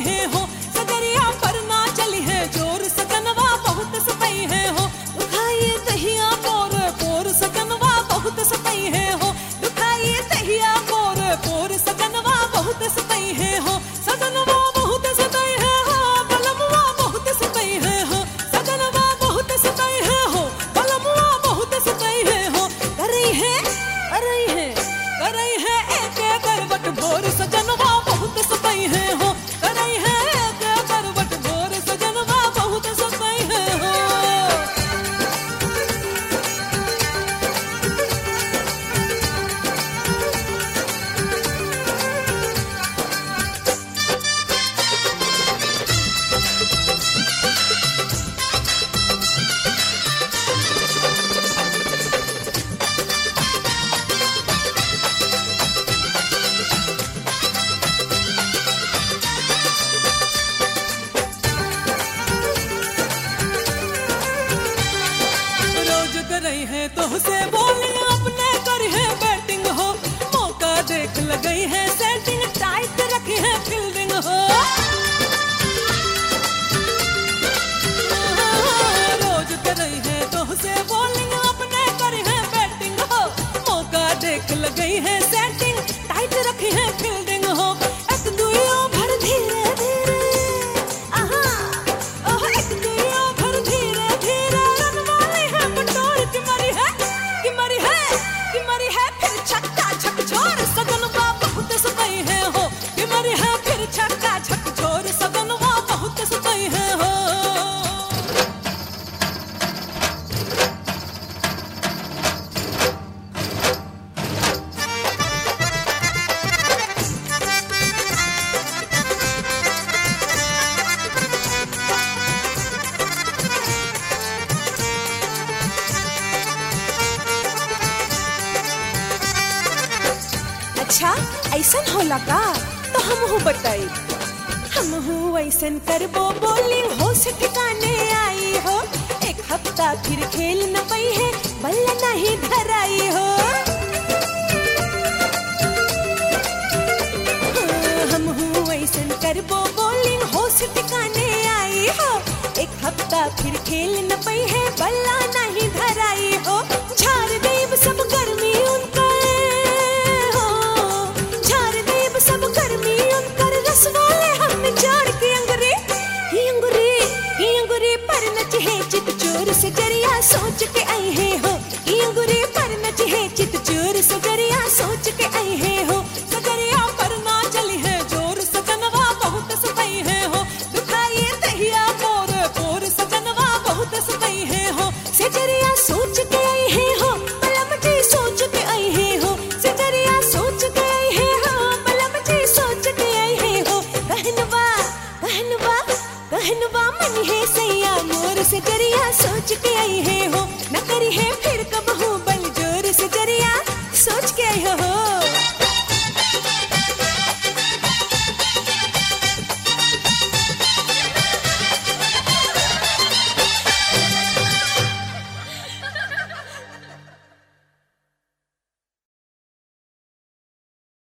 है हो, सगरिया पर ना चली है जोर, सजनवा बहुत सतई है हो, दुखाई दहिया पोर पोर, सजनवा बहुत सतई है हो, दुखाई दहिया पोर पोर, सजनवा बहुत सतई है हो, सजनवा बहुत सतई है हो, बलमुआ बहुत सतई है हो, सजनवा बहुत सतई है हो, बलमुआ बहुत सतई है हो, कर रही है एक करवट भोर, सजनवा बहुत सतई है हो, कर रही है एक करवट भोर, सजनवा बहुत सतई है हो। रही है तो से बोले अपने कर है बैटिंग हो, मौका देख लगई है सेटिंग, टाइट रखी है फील्डिंग हो, रोज कर रही है तो से बॉलिंग अपने कर है बैटिंग हो, मौका देख लगई है सेटिंग, टाइट रखी है फील्डिंग हो, एक दुई ओवर धीरे धीरे एक दुई ओवर धीरे धीरे रन वाली है बटोर की मरी है फिर छक्का छक छोर, सजनवा बहुत सतई है हो, कि मरी है फिर छक्का छक छोर, सजनवा बहुत सतई है हो। अच्छा ऐसन होला का, तो हमहू बताई, हमहू ऐसन करबो बॉलिंग हो से ठिकाने आई हो, एक हफ्ता फिर खेल न पई है बल्ला नहीं धराई हो, हमहू ऐसन करबो बॉलिंग हो से ठिकाने आई हो, एक हफ्ता फिर खेल न पई है बल्ला नहीं धराई हो, झाड़ देव सब गर्मी उनका सब गर्मी उनकर रस वाले हम झाड़ के अंगूरी पर नच है चित चोर, से जरिया सोच के आई है हो, अंगूरी पर नच है चित चोर, से जरिया सोच के आई है हो, सजरिया पर ना चली है जोर, सजनवा बहुत सतई है हो, दुखाई दहिया पोर पोर, सजनवा बहुत सतई है हो, से जरिया सोच के आई है हो, बलम जी सोच के आई है हो, से जरिया सोच के आई है हो, सोच के आई है हो, कहनवा मन है सैया मोर, से जरिया सोच के आई है